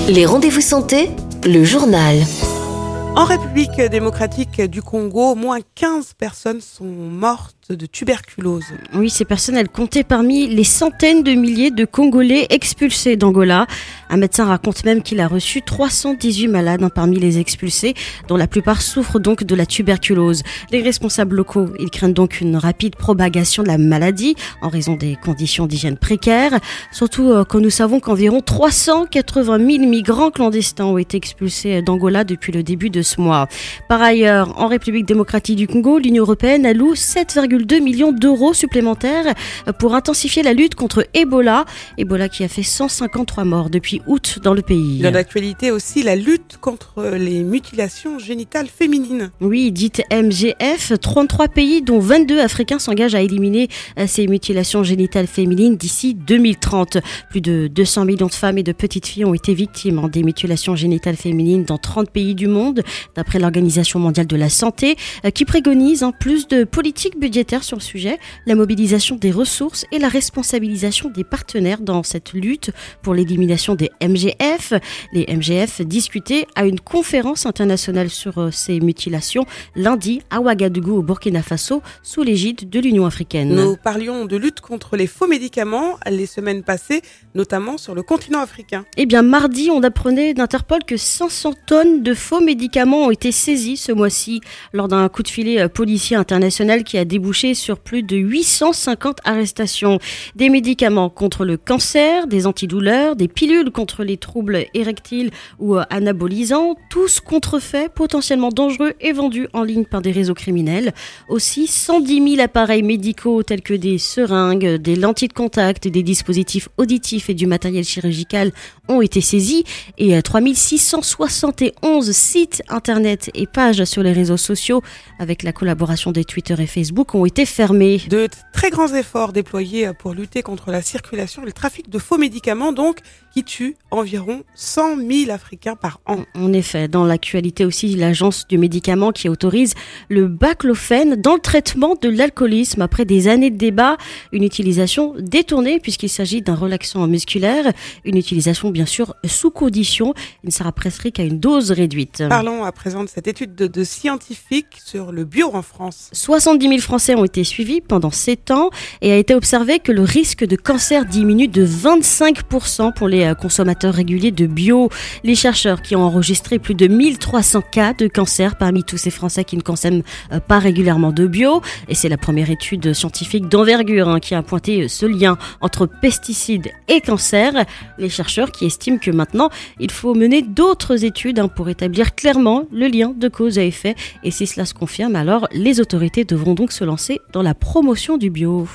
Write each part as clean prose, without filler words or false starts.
Les rendez-vous santé, le journal. En République démocratique du Congo, au moins 15 personnes sont mortes de tuberculose. Oui, ces personnes, elles comptaient parmi les centaines de milliers de Congolais expulsés d'Angola. Un médecin raconte même qu'il a reçu 318 malades parmi les expulsés, dont la plupart souffrent donc de la tuberculose. Les responsables locaux, ils craignent donc une rapide propagation de la maladie en raison des conditions d'hygiène précaires. Surtout quand nous savons qu'environ 380 000 migrants clandestins ont été expulsés d'Angola depuis le début de ce mois. Par ailleurs, en République démocratique du Congo, l'Union européenne alloue 7,2 millions d'euros supplémentaires pour intensifier la lutte contre Ebola. Ebola qui a fait 153 morts depuis août dans le pays. Dans l'actualité aussi, la lutte contre les mutilations génitales féminines. Oui, dite MGF, 33 pays dont 22 africains s'engagent à éliminer ces mutilations génitales féminines d'ici 2030. Plus de 200 millions de femmes et de petites filles ont été victimes des mutilations génitales féminines dans 30 pays du monde, d'après l'Organisation mondiale de la santé, qui préconise plus de politiques budgétaires sur le sujet, la mobilisation des ressources et la responsabilisation des partenaires dans cette lutte pour l'élimination des MGF. Les MGF discutaient à une conférence internationale sur ces mutilations lundi à Ouagadougou au Burkina Faso sous l'égide de l'Union africaine. Nous parlions de lutte contre les faux médicaments les semaines passées, notamment sur le continent africain. Eh bien, mardi, on apprenait d'Interpol que 500 tonnes de faux médicaments ont été saisies ce mois-ci lors d'un coup de filet policier international qui a débouché sur plus de 850 arrestations. Des médicaments contre le cancer, des antidouleurs, des pilules contre les troubles érectiles ou anabolisants, tous contrefaits, potentiellement dangereux et vendus en ligne par des réseaux criminels. Aussi, 110 000 appareils médicaux tels que des seringues, des lentilles de contact, des dispositifs auditifs et du matériel chirurgical ont été saisis et 3671 sites internet et pages sur les réseaux sociaux avec la collaboration des Twitter et Facebook ont été fermés. De très grands efforts déployés pour lutter contre la circulation et le trafic de faux médicaments donc qui tuent environ 100 000 Africains par an. En effet, dans l'actualité aussi, l'agence du médicament qui autorise le baclofène dans le traitement de l'alcoolisme après des années de débat, une utilisation détournée puisqu'il s'agit d'un relaxant musculaire, une utilisation bien sûr sous condition, il ne sera prescrit qu'à une dose réduite. Parlons à présent de cette étude de scientifiques sur le bio en France. 70 000 Français ont été suivis pendant 7 ans et a été observé que le risque de cancer diminue de 25% pour les consommateurs réguliers de bio. Les chercheurs qui ont enregistré plus de 1300 cas de cancer parmi tous ces Français qui ne consomment pas régulièrement de bio. Et c'est la première étude scientifique d'envergure qui a pointé ce lien entre pesticides et cancer. Les chercheurs qui estiment que maintenant, il faut mener d'autres études pour établir clairement le lien de cause à effet. Et si cela se confirme, alors les autorités devront donc se lancer dans la promotion du bio.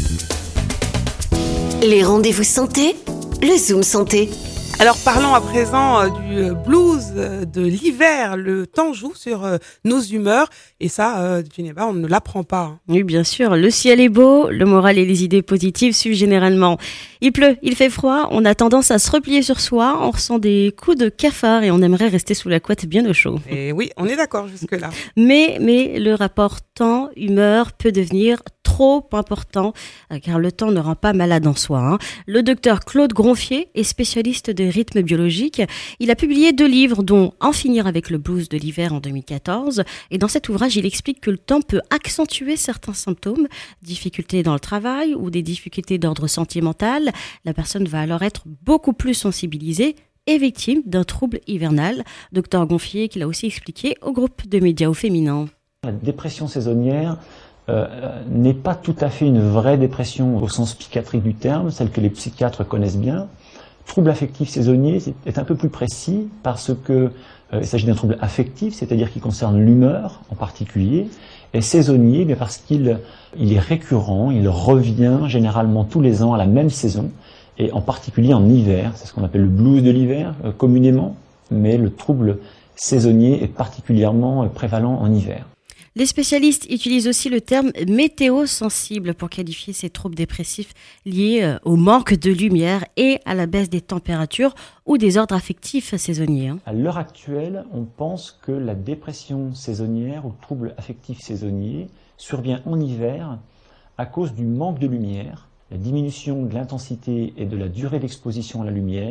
Les rendez-vous santé, le Zoom santé. Alors parlons à présent du blues de l'hiver. Le temps joue sur nos humeurs et ça, Geneva, on ne l'apprend pas. Oui, bien sûr. Le ciel est beau, le moral et les idées positives suivent généralement. Il pleut, il fait froid, on a tendance à se replier sur soi, on ressent des coups de cafard et on aimerait rester sous la couette bien au chaud. Et oui, on est d'accord jusque-là. Mais le rapport temps-humeur peut devenir trop important car le temps ne rend pas malade en soi. Le docteur Claude Gronfier est spécialiste des rythmes biologiques. Il a publié 2 livres dont En finir avec le blues de l'hiver en 2014 et dans cet ouvrage il explique que le temps peut accentuer certains symptômes, difficultés dans le travail ou des difficultés d'ordre sentimental. La personne va alors être beaucoup plus sensibilisée et victime d'un trouble hivernal. Docteur Gronfier qui l'a aussi expliqué au groupe de médias au féminin. La dépression saisonnière n'est pas tout à fait une vraie dépression au sens psychiatrique du terme, celle que les psychiatres connaissent bien. Trouble affectif saisonnier est un peu plus précis parce que il s'agit d'un trouble affectif, c'est-à-dire qui concerne l'humeur en particulier, et saisonnier mais parce qu'il est récurrent, il revient généralement tous les ans à la même saison, et en particulier en hiver. C'est ce qu'on appelle le blues de l'hiver communément, mais le trouble saisonnier est particulièrement prévalent en hiver. Les spécialistes utilisent aussi le terme météo-sensible pour qualifier ces troubles dépressifs liés au manque de lumière et à la baisse des températures ou des ordres affectifs saisonniers. À l'heure actuelle, on pense que la dépression saisonnière ou trouble affectif saisonnier survient en hiver à cause du manque de lumière, la diminution de l'intensité et de la durée d'exposition à la lumière,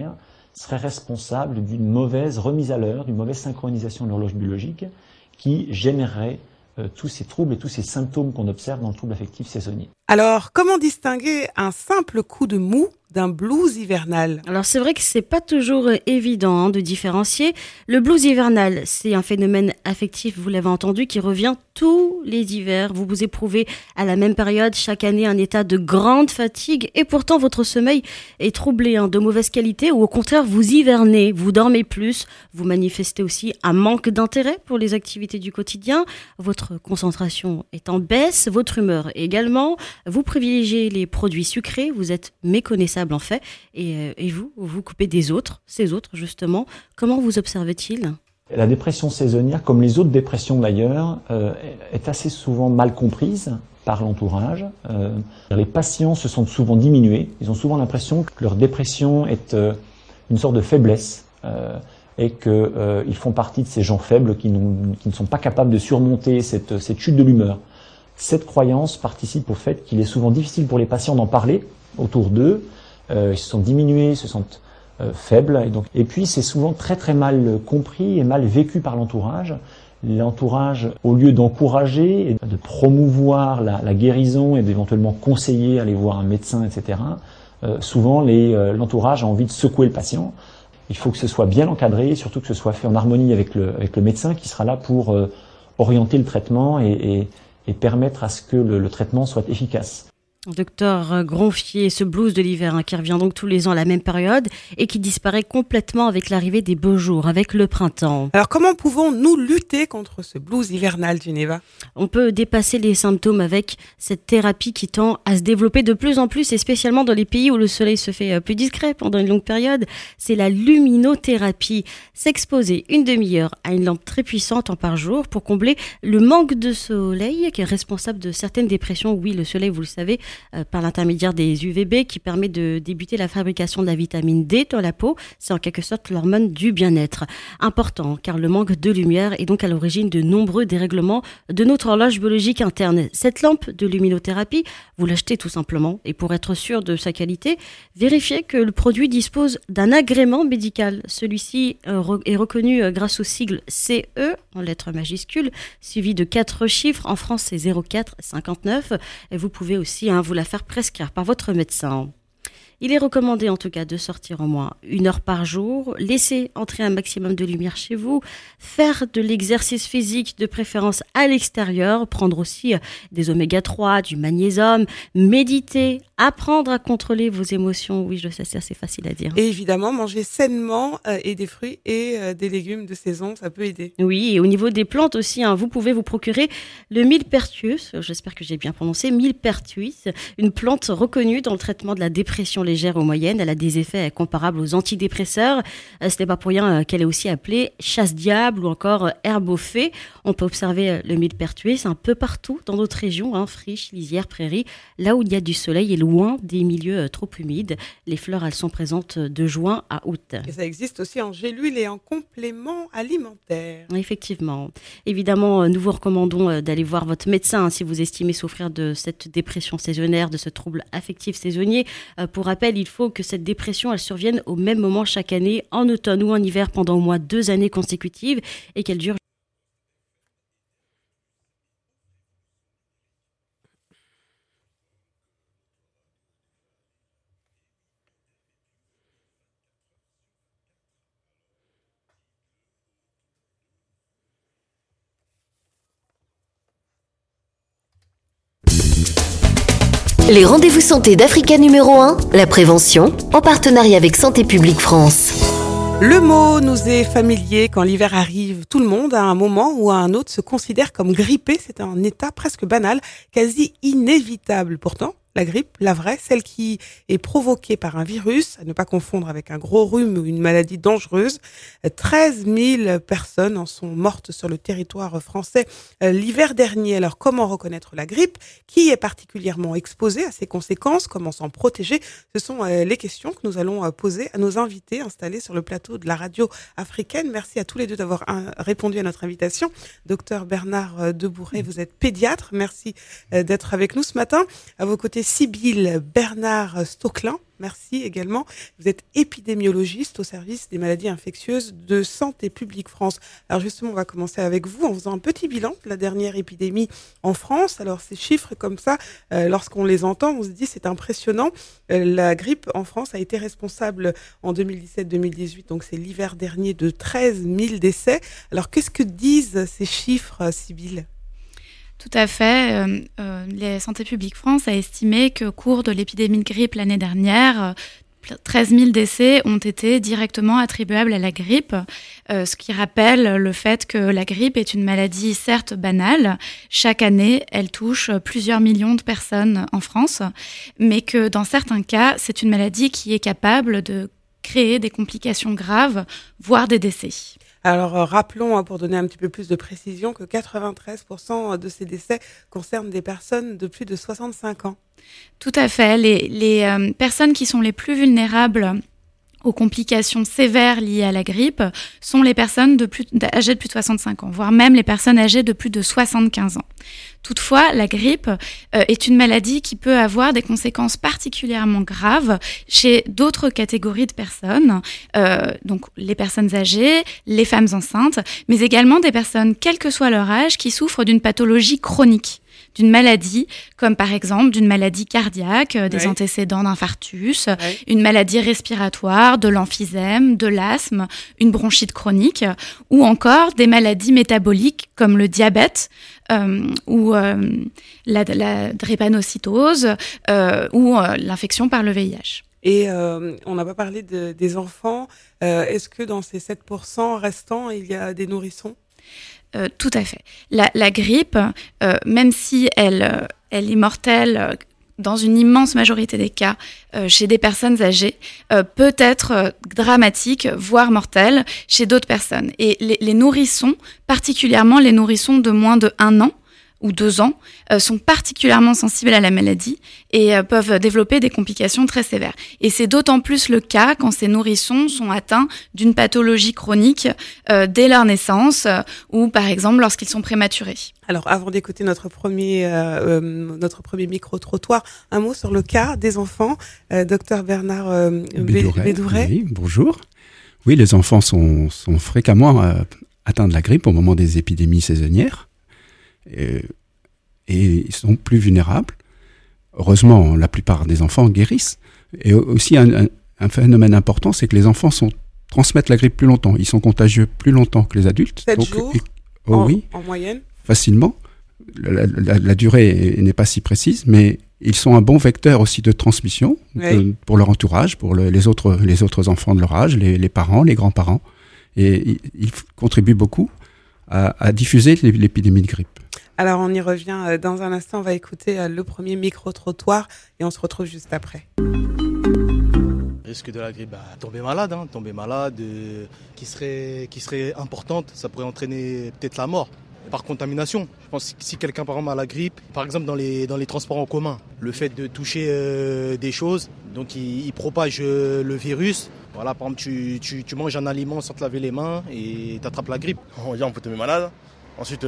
serait responsable d'une mauvaise remise à l'heure, d'une mauvaise synchronisation de l'horloge biologique qui générerait tous ces troubles et tous ces symptômes qu'on observe dans le trouble affectif saisonnier. Alors, comment distinguer un simple coup de mou d'un blues hivernal? Alors c'est vrai que c'est pas toujours évident de différencier. Le blues hivernal, c'est un phénomène affectif, vous l'avez entendu, qui revient tous les hivers. Vous éprouvez à la même période chaque année un état de grande fatigue et pourtant votre sommeil est troublé, de mauvaise qualité, ou au contraire vous hivernez, vous dormez plus, vous manifestez aussi un manque d'intérêt pour les activités du quotidien, votre concentration est en baisse, votre humeur également, vous privilégiez les produits sucrés, vous êtes méconnaissable en fait, et vous coupez des autres, ces autres justement. Comment vous observe-t-il ? La dépression saisonnière, comme les autres dépressions d'ailleurs, est assez souvent mal comprise par l'entourage. Les patients se sentent souvent diminués, ils ont souvent l'impression que leur dépression est une sorte de faiblesse et qu'ils font partie de ces gens faibles qui ne sont pas capables de surmonter cette chute de l'humeur. Cette croyance participe au fait qu'il est souvent difficile pour les patients d'en parler autour d'eux. Ils se sentent diminués, ils se sentent faibles. Et puis c'est souvent très très mal compris et mal vécu par l'entourage. L'entourage, au lieu d'encourager et de promouvoir la guérison et d'éventuellement conseiller, aller voir un médecin, etc., souvent l'entourage a envie de secouer le patient. Il faut que ce soit bien encadré, surtout que ce soit fait en harmonie avec le médecin qui sera là pour orienter le traitement et permettre à ce que le traitement soit efficace. Docteur Gronfier, ce blues de l'hiver qui revient donc tous les ans à la même période et qui disparaît complètement avec l'arrivée des beaux jours, avec le printemps. Alors comment pouvons-nous lutter contre ce blues hivernal, Geneva ? On peut dépasser les symptômes avec cette thérapie qui tend à se développer de plus en plus et spécialement dans les pays où le soleil se fait plus discret pendant une longue période. C'est la luminothérapie. S'exposer une demi-heure à une lampe très puissante par jour pour combler le manque de soleil qui est responsable de certaines dépressions. Oui, le soleil, vous le savez, par l'intermédiaire des UVB qui permet de débuter la fabrication de la vitamine D dans la peau. C'est en quelque sorte l'hormone du bien-être. Important car le manque de lumière est donc à l'origine de nombreux dérèglements de notre horloge biologique interne. Cette lampe de luminothérapie, vous l'achetez tout simplement et pour être sûr de sa qualité, vérifiez que le produit dispose d'un agrément médical. Celui-ci est reconnu grâce au sigle CE en lettres majuscules, suivi de 4 chiffres. En France, c'est 0459. Et vous pouvez aussi vous la faire prescrire par votre médecin. Il est recommandé en tout cas de sortir au moins 1 heure par jour, laisser entrer un maximum de lumière chez vous, faire de l'exercice physique de préférence à l'extérieur, prendre aussi des oméga 3, du magnésium, méditer, apprendre à contrôler vos émotions. Oui, je sais, c'est assez facile à dire. Et évidemment, manger sainement et des fruits et des légumes de saison, ça peut aider. Oui, et au niveau des plantes aussi, vous pouvez vous procurer le millepertuis, j'espère que j'ai bien prononcé, millepertuis, une plante reconnue dans le traitement de la dépression légère ou moyenne. Elle a des effets comparables aux antidépresseurs. Ce n'est pas pour rien qu'elle est aussi appelée chasse-diable ou encore herbe aux fées. On peut observer le millepertuis un peu partout dans notre région, friches, lisières, prairies, là où il y a du soleil et loin des milieux trop humides. Les fleurs, elles sont présentes de juin à août. Et ça existe aussi en gélule et en complément alimentaire. Effectivement. Évidemment, nous vous recommandons d'aller voir votre médecin si vous estimez souffrir de cette dépression saisonnière, de ce trouble affectif saisonnier. Pour rappel, il faut que cette dépression elle survienne au même moment chaque année, en automne ou en hiver, pendant au moins 2 années consécutives et qu'elle dure. Les rendez-vous santé d'Africa numéro 1, la prévention, en partenariat avec Santé publique France. Le mot nous est familier quand l'hiver arrive. Tout le monde, à un moment ou à un autre, se considère comme grippé. C'est un état presque banal, quasi inévitable. Pourtant, la grippe, la vraie, celle qui est provoquée par un virus, à ne pas confondre avec un gros rhume ou une maladie dangereuse. 13 000 personnes en sont mortes sur le territoire français l'hiver dernier. Alors, comment reconnaître la grippe ? Qui est particulièrement exposé à ses conséquences ? Comment s'en protéger ? Ce sont les questions que nous allons poser à nos invités installés sur le plateau de la radio africaine. Merci à tous les deux d'avoir répondu à notre invitation. Docteur Bernard Debourré, vous êtes pédiatre. Merci d'être avec nous ce matin. À vos côtés, Sybille Bernard-Stocklin. Merci également. Vous êtes épidémiologiste au service des maladies infectieuses de Santé publique France. Alors justement, on va commencer avec vous en faisant un petit bilan de la dernière épidémie en France. Alors ces chiffres comme ça, lorsqu'on les entend, on se dit c'est impressionnant. La grippe en France a été responsable en 2017-2018, donc c'est l'hiver dernier, de 13 000 décès. Alors qu'est-ce que disent ces chiffres, Sybille ? Tout à fait. Les Santé publique France a estimé qu'au cours de l'épidémie de grippe l'année dernière, 13 000 décès ont été directement attribuables à la grippe, ce qui rappelle le fait que la grippe est une maladie certes banale. Chaque année, elle touche plusieurs millions de personnes en France, mais que dans certains cas, c'est une maladie qui est capable de créer des complications graves, voire des décès. Alors rappelons, pour donner un petit peu plus de précision, que 93% de ces décès concernent des personnes de plus de 65 ans. Tout à fait. Les personnes qui sont les plus vulnérables aux complications sévères liées à la grippe sont les personnes âgées de plus de 65 ans, voire même les personnes âgées de plus de 75 ans. Toutefois, la grippe est une maladie qui peut avoir des conséquences particulièrement graves chez d'autres catégories de personnes, donc les personnes âgées, les femmes enceintes, mais également des personnes, quel que soit leur âge, qui souffrent d'une pathologie chronique, d'une maladie, comme par exemple d'une maladie cardiaque, des antécédents d'infarctus, une maladie respiratoire, de l'emphysème, de l'asthme, une bronchite chronique, ou encore des maladies métaboliques comme le diabète, ou la drépanocytose, ou l'infection par le VIH. Et on n'a pas parlé des enfants. Est-ce que dans ces 7% restants, il y a des nourrissons ? Tout à fait. La grippe, même si elle est mortelle dans une immense majorité des cas chez des personnes âgées, peut être dramatique, voire mortelle chez d'autres personnes. Et les nourrissons, particulièrement les nourrissons de moins de 1 an, ou 2 ans, sont particulièrement sensibles à la maladie et peuvent développer des complications très sévères. Et c'est d'autant plus le cas quand ces nourrissons sont atteints d'une pathologie chronique dès leur naissance ou par exemple lorsqu'ils sont prématurés. Alors avant d'écouter notre premier micro-trottoir, un mot sur le cas des enfants. Docteur Bernard Bédouret. Oui, bonjour. Oui, les enfants sont fréquemment atteints de la grippe au moment des épidémies saisonnières. Et ils sont plus vulnérables. Heureusement, la plupart des enfants guérissent. Et aussi, un phénomène important, c'est que les enfants transmettent la grippe plus longtemps. Ils sont contagieux plus longtemps que les adultes. 7 jours en moyenne. Facilement. La durée n'est pas si précise, mais ils sont un bon vecteur aussi de transmission pour leur entourage, pour les autres enfants de leur âge, les parents, les grands-parents. Et ils contribuent beaucoup à diffuser l'épidémie de grippe. Alors on y revient dans un instant, on va écouter le premier micro-trottoir et on se retrouve juste après. Risque de la grippe, tomber malade, qui serait importante, ça pourrait entraîner peut-être la mort par contamination. Je pense que si quelqu'un par exemple a la grippe, par exemple dans les transports en commun, le fait de toucher des choses, donc il propage le virus. Voilà, par exemple, tu manges un aliment sans te laver les mains et tu attrapes la grippe. On peut tomber malade. Ensuite,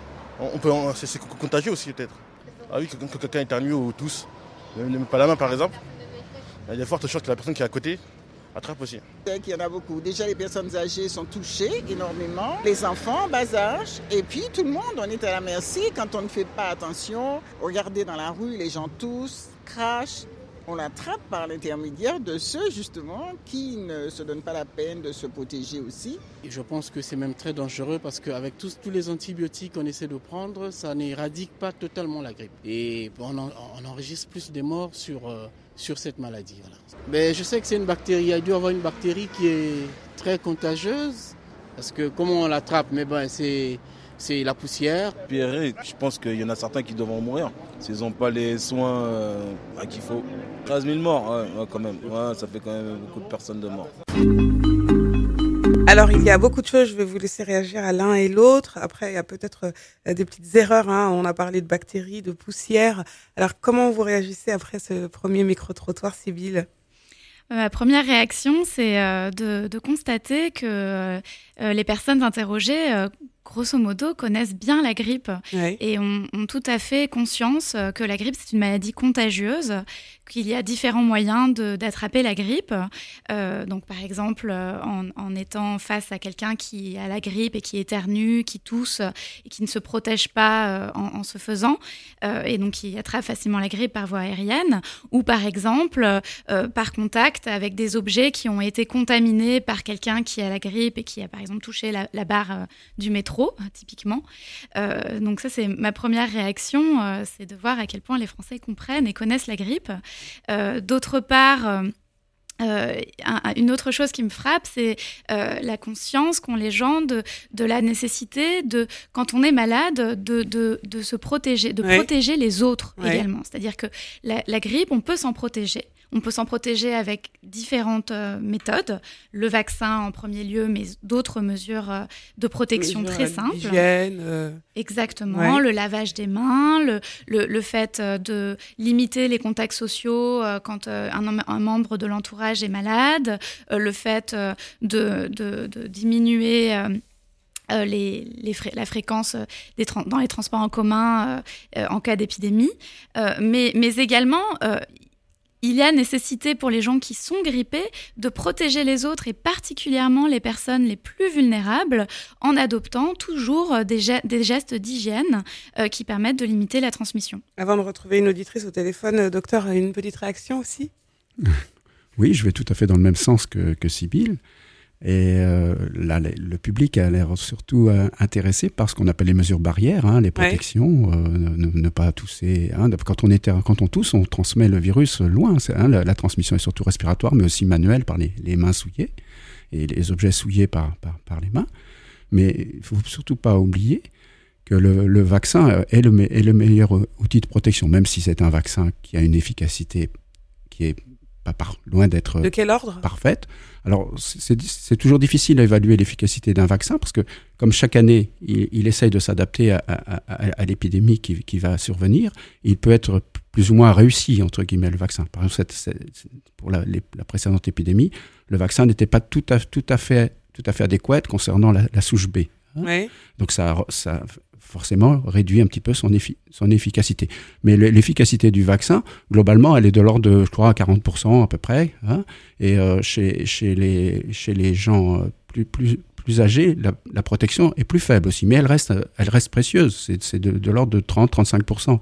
c'est contagieux aussi peut-être. Ah oui, quand quelqu'un éternue ou tousse, ne met pas la main par exemple, il y a de fortes chances que la personne qui est à côté attrape aussi. Il y en a beaucoup. Déjà, les personnes âgées sont touchées énormément. Les enfants en bas âge. Et puis, tout le monde, on est à la merci quand on ne fait pas attention. Regardez dans la rue, les gens toussent, crachent. On l'attrape par l'intermédiaire de ceux, justement, qui ne se donnent pas la peine de se protéger aussi. Et je pense que c'est même très dangereux parce qu'avec tous les antibiotiques qu'on essaie de prendre, ça n'éradique pas totalement la grippe. Et on enregistre plus de morts sur cette maladie. Voilà. Mais je sais que c'est une bactérie. Il y a dû avoir une bactérie qui est très contagieuse parce que comment on l'attrape, c'est la poussière. Je pense qu'il y en a certains qui devront mourir s'ils n'ont pas les soins qu'il faut. 13 000 morts, quand même. Ouais, ça fait quand même beaucoup de personnes de morts. Alors, il y a beaucoup de choses, je vais vous laisser réagir à l'un et l'autre. Après, il y a peut-être des petites erreurs. On a parlé de bactéries, de poussière. Alors, comment vous réagissez après ce premier micro-trottoir, Sybille ? Ma première réaction, c'est de constater que les personnes interrogées grosso modo, connaissent bien la grippe et ont tout à fait conscience que la grippe, c'est une maladie contagieuse, qu'il y a différents moyens d'attraper la grippe. Donc, par exemple, en étant face à quelqu'un qui a la grippe et qui éternue, qui tousse et qui ne se protège pas en se faisant, et donc qui attrape facilement la grippe par voie aérienne, ou par exemple, par contact avec des objets qui ont été contaminés par quelqu'un qui a la grippe et qui a, par exemple, touché la barre du métro, typiquement. Donc ça, c'est ma première réaction, c'est de voir à quel point les Français comprennent et connaissent la grippe. D'autre part, une autre chose qui me frappe, c'est la conscience qu'ont les gens de la nécessité, quand on est malade, de se protéger, protéger les autres également. C'est-à-dire que la grippe, on peut s'en protéger. On peut s'en protéger avec différentes méthodes. Le vaccin en premier lieu, mais d'autres mesures de protection très simples. L'hygiène. Exactement, le lavage des mains, le fait de limiter les contacts sociaux quand un membre de l'entourage est malade, le fait de diminuer la fréquence dans les transports en commun en cas d'épidémie, mais également il y a nécessité pour les gens qui sont grippés de protéger les autres et particulièrement les personnes les plus vulnérables en adoptant toujours des gestes d'hygiène qui permettent de limiter la transmission. Avant de retrouver une auditrice au téléphone, docteur, une petite réaction aussi ? Oui, je vais tout à fait dans le même sens que Sybille. Et là, le public a l'air surtout intéressé par ce qu'on appelle les mesures barrières, les protections, ne pas tousser. Quand on tousse, on transmet le virus loin. La transmission est surtout respiratoire, mais aussi manuelle par les mains souillées et les objets souillés par les mains. Mais il ne faut surtout pas oublier que le vaccin est le meilleur outil de protection, même si c'est un vaccin qui a une efficacité qui est loin d'être de quel ordre parfaite. Alors, c'est toujours difficile d'évaluer l'efficacité d'un vaccin parce que, comme chaque année, il essaye de s'adapter à l'épidémie qui va survenir. Il peut être plus ou moins réussi, entre guillemets, le vaccin. Par exemple, pour la précédente épidémie, le vaccin n'était pas tout à fait adéquat concernant la souche B. Donc, ça forcément réduit un petit peu son efficacité. Mais l'efficacité du vaccin, globalement, elle est de l'ordre de, je crois, 40% à peu près. Et chez les gens plus âgés, la protection est plus faible aussi. Mais elle reste précieuse. C'est de l'ordre de 30-35%.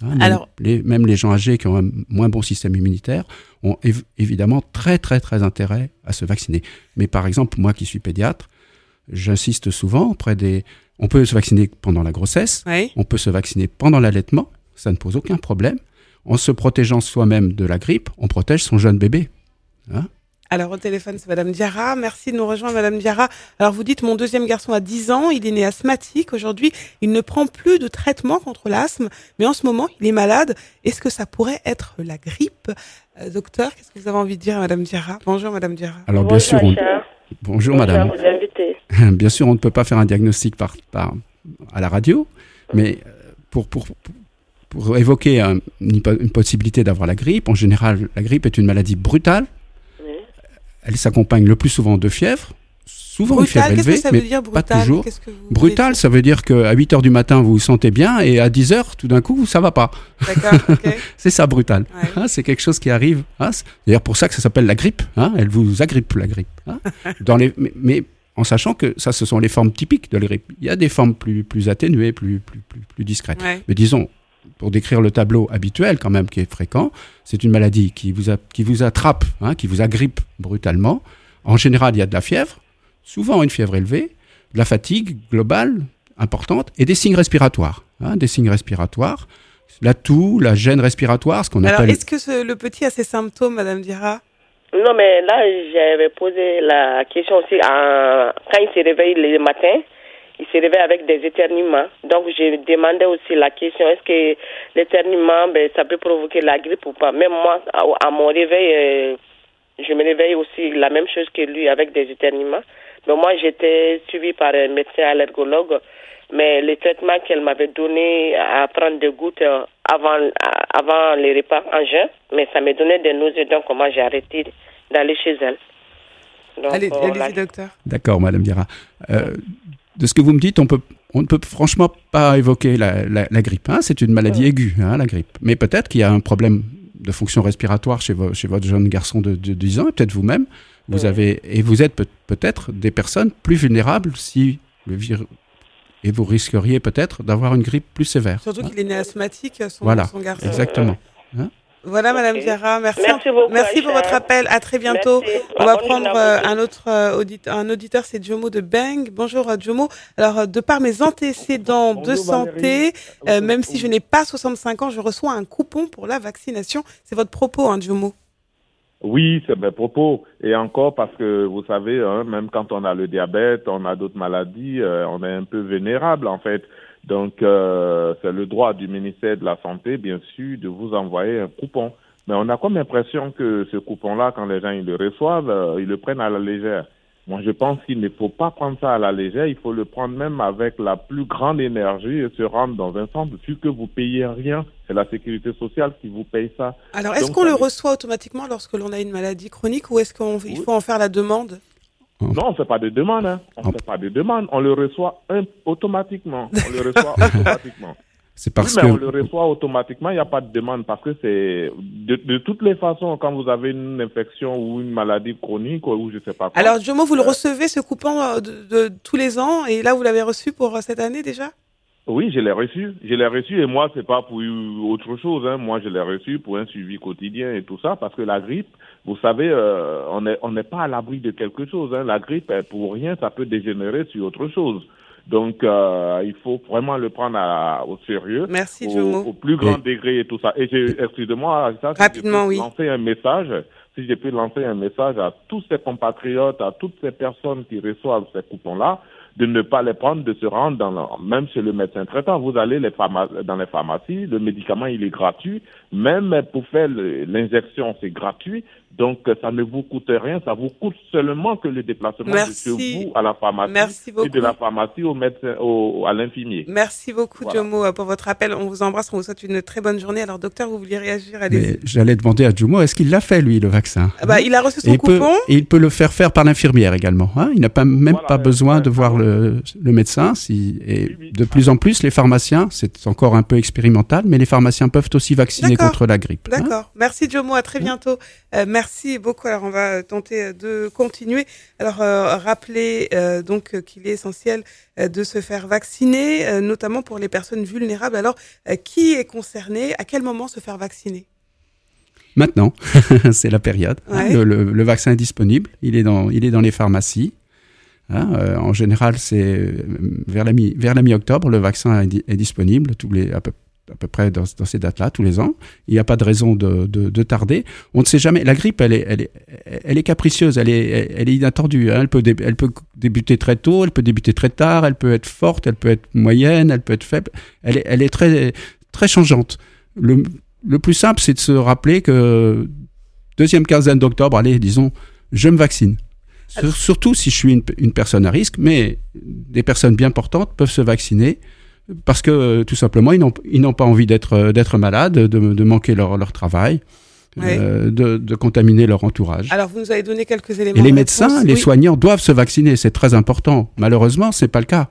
Même les gens âgés qui ont un moins bon système immunitaire ont évidemment très, très, très intérêt à se vacciner. Mais par exemple, moi qui suis pédiatre, j'insiste souvent on peut se vacciner pendant la grossesse, on peut se vacciner pendant l'allaitement, ça ne pose aucun problème. En se protégeant soi-même de la grippe, on protège son jeune bébé. Alors au téléphone, c'est Madame Diarra. Merci de nous rejoindre, Madame Diarra. Alors vous dites, mon deuxième garçon a 10 ans, il est né asthmatique. Aujourd'hui, il ne prend plus de traitement contre l'asthme, mais en ce moment, il est malade. Est-ce que ça pourrait être la grippe ? Docteur, qu'est-ce que vous avez envie de dire à Madame Diarra ? Bonjour, Madame Diarra. Alors bien sûr, bonjour madame. Vous invitez. Bien sûr, on ne peut pas faire un diagnostic à la radio, mais pour évoquer une possibilité d'avoir la grippe, en général, la grippe est une maladie brutale. Oui. Elle s'accompagne le plus souvent de fièvre, souvent une fièvre élevée, qu'est-ce que ça veut dire, brutal, pas toujours. Brutal, ça veut dire qu'à 8h du matin, vous vous sentez bien et à 10h, tout d'un coup, ça ne va pas. D'accord, ok. C'est ça, brutal. Ouais. C'est quelque chose qui arrive. C'est d'ailleurs pour ça que ça s'appelle la grippe. Elle vous agrippe, la grippe. Mais en sachant que ça, ce sont les formes typiques de la grippe. Il y a des formes plus atténuées, plus discrètes. Ouais. Mais disons, pour décrire le tableau habituel quand même, qui est fréquent, c'est une maladie qui vous attrape, qui vous agrippe brutalement. En général, il y a de la fièvre, souvent une fièvre élevée, de la fatigue globale importante et des signes respiratoires. Des signes respiratoires, la toux, la gêne respiratoire, ce qu'on appelle... Alors, est-ce que le petit a ces symptômes, Madame Diarra ? Non, mais là, j'avais posé la question aussi. Quand il se réveille le matin, il se réveille avec des éternuements. Donc, je demandais aussi la question, est-ce que l'éternuement, ça peut provoquer la grippe ou pas ? Même moi, à mon réveil, je me réveille aussi la même chose que lui, avec des éternuements. Mais moi, j'étais suivie par un médecin allergologue. Mais le traitement qu'elle m'avait donné à prendre des gouttes avant les repas en jeûne, mais ça me donnait des nausées, donc moi j'ai arrêté d'aller chez elle. Donc, allez-y, docteur. D'accord, Madame Diarra. De ce que vous me dites, on peut on ne peut franchement pas évoquer la grippe. C'est une maladie aiguë, la grippe. Mais peut-être qu'il y a un problème de fonction respiratoire chez votre jeune garçon de 10 ans, et peut-être vous-même. Vous êtes peut-être des personnes plus vulnérables si le virus... Et vous risqueriez peut-être d'avoir une grippe plus sévère. Surtout qu'il est né asthmatique, son garçon. Exactement. Voilà, Madame Diarra, merci beaucoup, merci pour votre appel. À très bientôt. Merci. On va prendre un auditeur, c'est Jomo de Beng. Bonjour Jomo. Alors, de par mes antécédents de santé, même si je n'ai pas 65 ans, je reçois un coupon pour la vaccination. C'est votre propos, Jomo. Oui, c'est mes propos. Et encore parce que, vous savez, même quand on a le diabète, on a d'autres maladies, on est un peu vulnérable en fait. Donc, c'est le droit du ministère de la Santé, bien sûr, de vous envoyer un coupon. Mais on a comme l'impression que ce coupon-là, quand les gens ils le reçoivent, ils le prennent à la légère. Moi, je pense qu'il ne faut pas prendre ça à la légère. Il faut le prendre même avec la plus grande énergie et se rendre dans un centre. Vu que vous payez rien, c'est la sécurité sociale qui vous paye ça. Alors, est-ce qu'on le reçoit automatiquement lorsque l'on a une maladie chronique ou est-ce qu'il faut en faire la demande? Non, on ne fait pas de demande. On le reçoit automatiquement. C'est parce mais on le reçoit automatiquement, il n'y a pas de demande parce que c'est de toutes les façons quand vous avez une infection ou une maladie chronique ou je sais pas quoi. Alors Jomo, vous le recevez ce coupon de tous les ans et là vous l'avez reçu pour cette année déjà? Oui, je l'ai reçu et moi c'est pas pour autre chose. Moi je l'ai reçu pour un suivi quotidien et tout ça parce que la grippe, vous savez, on n'est pas à l'abri de quelque chose. La grippe, pour rien, ça peut dégénérer sur autre chose. Donc, il faut vraiment le prendre au sérieux. Merci, Jomo. Au plus grand degré et tout ça. Et excusez-moi, ça, rapidement, oui. Si je peux lancer un message à tous ces compatriotes, à toutes ces personnes qui reçoivent ces coupons-là, de ne pas les prendre, de se rendre même chez le médecin traitant. Vous allez dans les pharmacies, le médicament, il est gratuit. Même pour faire l'injection, c'est gratuit. Donc, ça ne vous coûte rien. Ça vous coûte seulement que le déplacement de chez vous à la pharmacie et de la pharmacie au médecin, à l'infirmier. Merci beaucoup, Jomo, pour votre appel. On vous embrasse. On vous souhaite une très bonne journée. Alors, docteur, vous vouliez réagir? Allez-y. J'allais demander à Jomo, est-ce qu'il l'a fait, lui, le vaccin? Il a reçu son coupon. Il peut le faire par l'infirmière également. Il n'a pas besoin de voir le médecin. De plus en plus, les pharmaciens, c'est encore un peu expérimental, mais les pharmaciens peuvent aussi vacciner contre la grippe. D'accord. Merci, Jomo. À très bientôt. Merci beaucoup. Alors, on va tenter de continuer. Alors, rappeler donc qu'il est essentiel de se faire vacciner, notamment pour les personnes vulnérables. Alors, qui est concerné? À quel moment se faire vacciner? Maintenant, c'est la période. Ouais. Le vaccin est disponible. Il est dans les pharmacies. En général, c'est vers la mi-octobre, le vaccin est disponible à peu près dans ces dates-là, tous les ans. Il n'y a pas de raison de tarder. On ne sait jamais. La grippe, elle est capricieuse, elle est inattendue. Elle peut débuter très tôt, elle peut débuter très tard, elle peut être forte, elle peut être moyenne, elle peut être faible. Elle est très, très changeante. Le plus simple, c'est de se rappeler que deuxième quinzaine d'octobre, disons, je me vaccine. Surtout si je suis une personne à risque, mais des personnes bien portantes peuvent se vacciner parce que tout simplement ils n'ont pas envie d'être malades, de manquer leur travail, de contaminer leur entourage. Alors vous nous avez donné quelques éléments. Et les médecins, les soignants doivent se vacciner, c'est très important. Malheureusement, c'est pas le cas.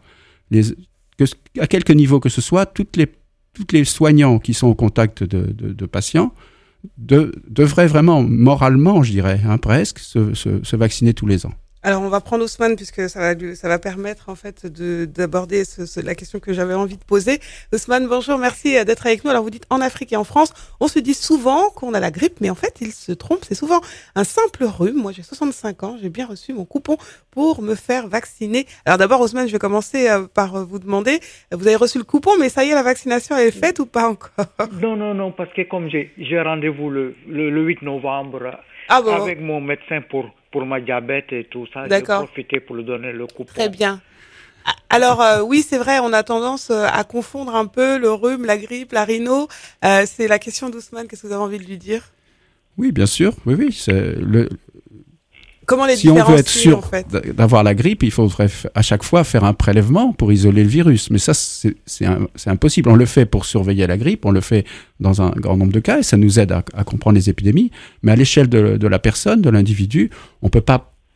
À quelque niveau que ce soit, toutes les soignants qui sont au contact de patients devraient vraiment, moralement, je dirais, presque, se vacciner tous les ans. Alors, on va prendre Ousmane puisque ça va permettre en fait d'aborder la question que j'avais envie de poser. Ousmane, bonjour, merci d'être avec nous. Alors, vous dites en Afrique et en France, on se dit souvent qu'on a la grippe, mais en fait, il se trompe. C'est souvent un simple rhume. Moi, j'ai 65 ans, j'ai bien reçu mon coupon pour me faire vacciner. Alors d'abord, Ousmane, je vais commencer par vous demander, vous avez reçu le coupon, mais ça y est, la vaccination elle est faite ou pas encore? Non, parce que comme j'ai rendez-vous le 8 novembre avec mon médecin pour ma diabète et tout ça, j'ai profité pour lui donner le coupon. Très bien. Alors oui, c'est vrai, on a tendance à confondre un peu le rhume, la grippe, la rhino. C'est la question d'Ousmane, qu'est-ce que vous avez envie de lui dire? Oui, bien sûr, oui. Comment les si on veut être sûr en fait d'avoir la grippe, il faudrait à chaque fois faire un prélèvement pour isoler le virus. Mais ça, c'est impossible. On le fait pour surveiller la grippe, on le fait dans un grand nombre de cas et ça nous aide à comprendre les épidémies. Mais à l'échelle de la personne, de l'individu, on peut pas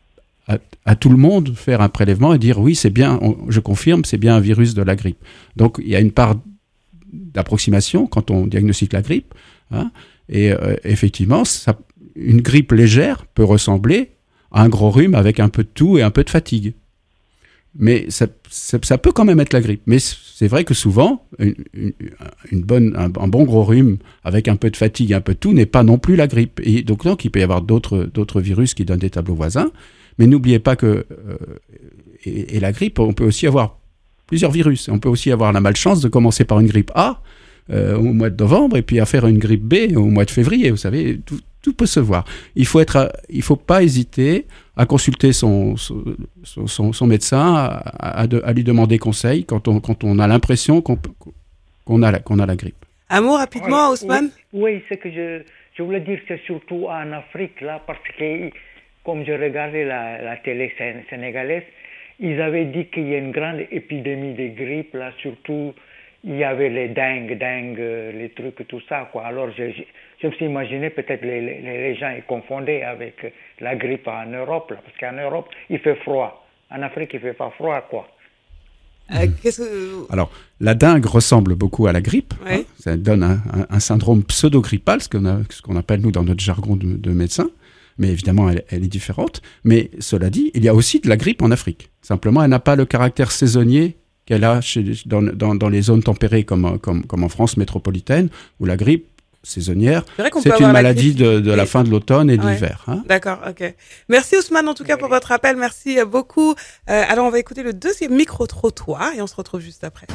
à tout le monde faire un prélèvement et dire oui, c'est bien, je confirme, c'est bien un virus de la grippe. Donc il y a une part d'approximation quand on diagnostique la grippe, hein, et effectivement, une grippe légère peut ressembler à un gros rhume avec un peu de toux et un peu de fatigue. Mais ça peut quand même être la grippe. Mais c'est vrai que souvent, un bon gros rhume avec un peu de fatigue et un peu de toux n'est pas non plus la grippe. Et donc il peut y avoir d'autres virus qui donnent des tableaux voisins. Mais n'oubliez pas que et la grippe, on peut aussi avoir plusieurs virus. On peut aussi avoir la malchance de commencer par une grippe A au mois de novembre et puis à faire une grippe B au mois de février. Vous savez, tout peut se voir. Il faut pas hésiter à consulter son médecin, à lui demander conseil quand on a l'impression qu'on a la grippe. Un mot rapidement, Ousmane. Oui, ce que je voulais dire, c'est surtout en Afrique, là, parce que comme je regardais la télé sénégalaise, ils avaient dit qu'il y a une grande épidémie de grippe, là, surtout, il y avait les dengue, les trucs, tout ça, quoi. Alors, je me suis imaginé, peut-être les gens ils confondaient avec la grippe en Europe, là, parce qu'en Europe, il fait froid. En Afrique, il fait pas froid, quoi. Alors, la dengue ressemble beaucoup à la grippe. Ouais. Hein, ça donne un syndrome pseudo-grippal, ce qu'on appelle, nous, dans notre jargon de médecin. Mais évidemment, elle est différente. Mais cela dit, il y a aussi de la grippe en Afrique. Simplement, elle n'a pas le caractère saisonnier qu'elle a dans les zones tempérées comme en France métropolitaine, où la grippe saisonnière, c'est une maladie de la fin de l'automne et de l'hiver. Hein. D'accord, ok. Merci Ousmane en tout cas pour votre appel, merci beaucoup. Alors on va écouter le deuxième micro-trottoir et on se retrouve juste après.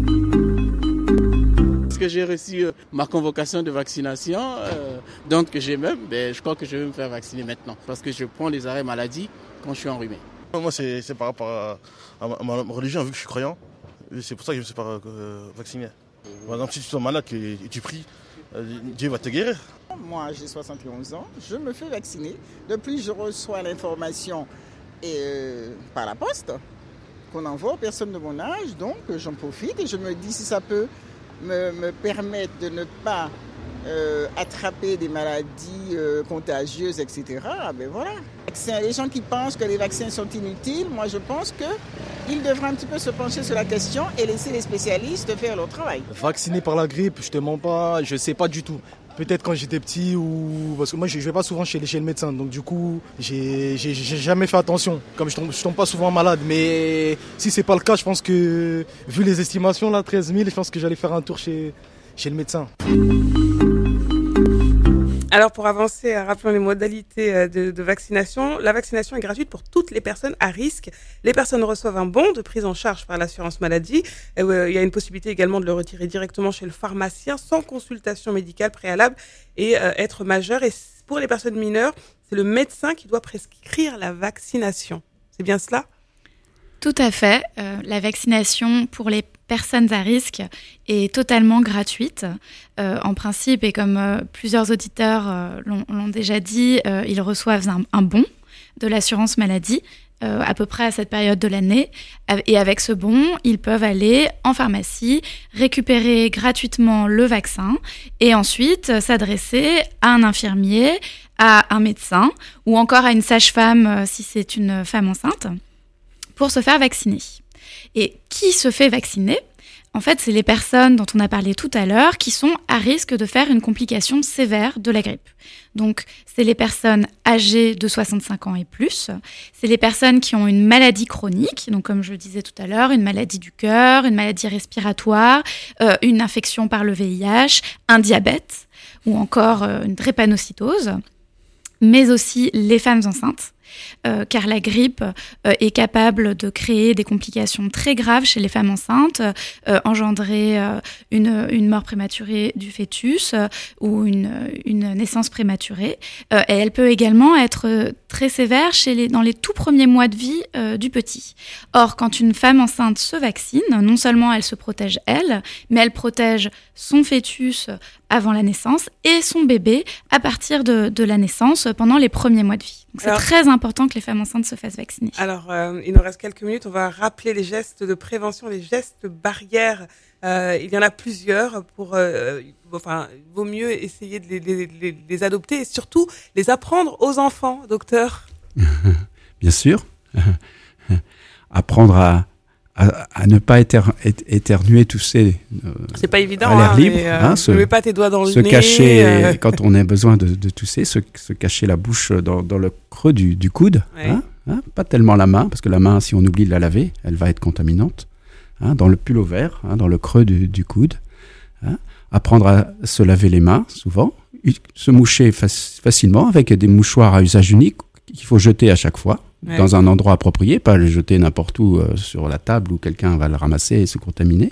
Parce que j'ai reçu ma convocation de vaccination, donc je crois que je vais me faire vacciner maintenant, parce que je prends les arrêts maladie quand je suis enrhumé. Moi c'est par rapport à ma religion, vu que je suis croyant, c'est pour ça que je me suis pas vacciné. Par exemple, si tu es malade et tu pries, Dieu va te guérir. Moi, j'ai 71 ans, je me fais vacciner. Depuis, je reçois l'information par la poste qu'on envoie aux personnes de mon âge. Donc, j'en profite et je me dis si ça peut me permettre de ne pas attraper des maladies contagieuses, etc. Ben voilà. Les gens qui pensent que les vaccins sont inutiles, moi je pense qu'ils devraient un petit peu se pencher sur la question et laisser les spécialistes faire leur travail. Vacciné par la grippe, je te mens pas, je sais pas du tout. Peut-être quand j'étais petit parce que moi je vais pas souvent chez le médecin, donc du coup j'ai jamais fait attention. Comme je tombe pas souvent malade, mais si c'est pas le cas, je pense que vu les estimations là, 13 000, je pense que j'allais faire un tour chez le médecin. Alors pour avancer, rappelons les modalités de vaccination. La vaccination est gratuite pour toutes les personnes à risque. Les personnes reçoivent un bon de prise en charge par l'assurance maladie. Il y a une possibilité également de le retirer directement chez le pharmacien sans consultation médicale préalable et être majeur. Et pour les personnes mineures, c'est le médecin qui doit prescrire la vaccination. C'est bien cela ? Tout à fait. La vaccination pour les personnes à risque est totalement gratuite. En principe, et comme plusieurs auditeurs l'ont déjà dit, ils reçoivent un bon de l'assurance maladie à peu près à cette période de l'année. Et avec ce bon, ils peuvent aller en pharmacie, récupérer gratuitement le vaccin et ensuite s'adresser à un infirmier, à un médecin ou encore à une sage-femme si c'est une femme enceinte pour se faire vacciner. Et qui se fait vacciner ? En fait, c'est les personnes dont on a parlé tout à l'heure qui sont à risque de faire une complication sévère de la grippe. Donc, c'est les personnes âgées de 65 ans et plus. C'est les personnes qui ont une maladie chronique, donc comme je le disais tout à l'heure, une maladie du cœur, une maladie respiratoire, une infection par le VIH, un diabète ou encore une drépanocytose, mais aussi les femmes enceintes. Car la grippe est capable de créer des complications très graves chez les femmes enceintes, engendrer une mort prématurée du fœtus ou une naissance prématurée. Et elle peut également être très sévère dans les tout premiers mois de vie du petit. Or, quand une femme enceinte se vaccine, non seulement elle se protège elle, mais elle protège son fœtus avant la naissance et son bébé à partir de la naissance pendant les premiers mois de vie. Donc c'est très important que les femmes enceintes se fassent vacciner. Alors, il nous reste quelques minutes. On va rappeler les gestes de prévention, les gestes barrières. Il y en a plusieurs. Vaut mieux essayer de les adopter et surtout les apprendre aux enfants, docteur. bien sûr. Apprendre à ne pas éternuer, tousser c'est pas évident, à l'air libre. Ne mets pas tes doigts dans le nez. Se cacher, quand on a besoin de tousser, se cacher la bouche dans le creux du coude. Ouais. Pas tellement la main, parce que la main, si on oublie de la laver, elle va être contaminante. Dans le pull-over, dans le creux du coude. Apprendre à se laver les mains, souvent. Se moucher facilement avec des mouchoirs à usage unique qu'il faut jeter à chaque fois. Ouais. Dans un endroit approprié, pas le jeter n'importe où sur la table où quelqu'un va le ramasser et se contaminer.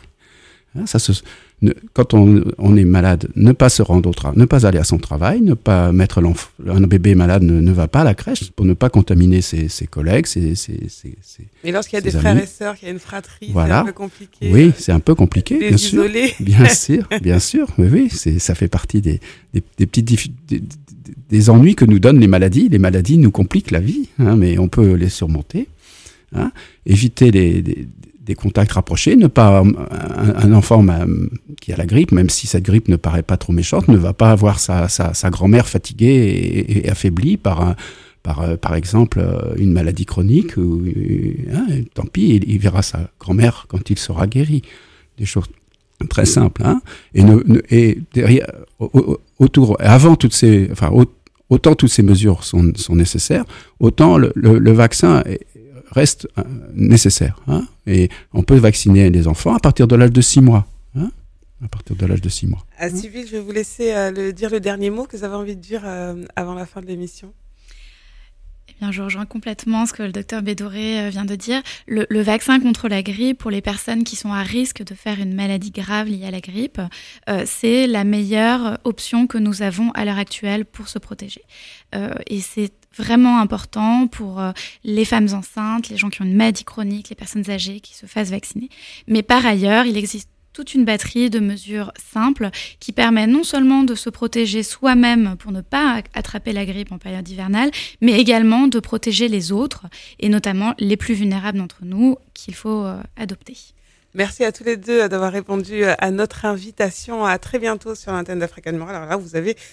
Quand on est malade, ne pas se rendre ne pas aller à son travail, ne pas mettre un bébé malade ne va pas à la crèche pour ne pas contaminer ses collègues, Et lorsqu'il y a des frères et sœurs, qu'il y a une fratrie, voilà. C'est un peu compliqué. Oui, c'est un peu compliqué, bien sûr. Bien sûr. Oui, ça fait partie des petites des ennuis que nous donnent les maladies. Les maladies nous compliquent la vie, mais on peut les surmonter. Éviter des contacts rapprochés, ne pas un enfant qui a la grippe, même si cette grippe ne paraît pas trop méchante, ne va pas avoir sa grand-mère fatiguée et affaiblie par exemple une maladie chronique. Tant pis, il verra sa grand-mère quand il sera guéri. Des choses très simples. Et derrière, avant toutes ces, autant toutes ces mesures sont nécessaires, autant le vaccin reste nécessaire. Et on peut vacciner les enfants à partir de l'âge de 6 mois. À partir de l'âge de 6 mois. Sylvie, je vais vous laisser dire le dernier mot que vous avez envie de dire avant la fin de l'émission. Eh bien, je rejoins complètement ce que le docteur Bédoré vient de dire. Le vaccin contre la grippe, pour les personnes qui sont à risque de faire une maladie grave liée à la grippe, c'est la meilleure option que nous avons à l'heure actuelle pour se protéger. Et c'est vraiment important pour les femmes enceintes, les gens qui ont une maladie chronique, les personnes âgées qui se fassent vacciner. Mais par ailleurs, il existe toute une batterie de mesures simples qui permet non seulement de se protéger soi-même pour ne pas attraper la grippe en période hivernale, mais également de protéger les autres, et notamment les plus vulnérables d'entre nous qu'il faut adopter. Merci à tous les deux d'avoir répondu à notre invitation. À très bientôt sur l'antenne d'Africa Numéro 1. Alors là, vous avez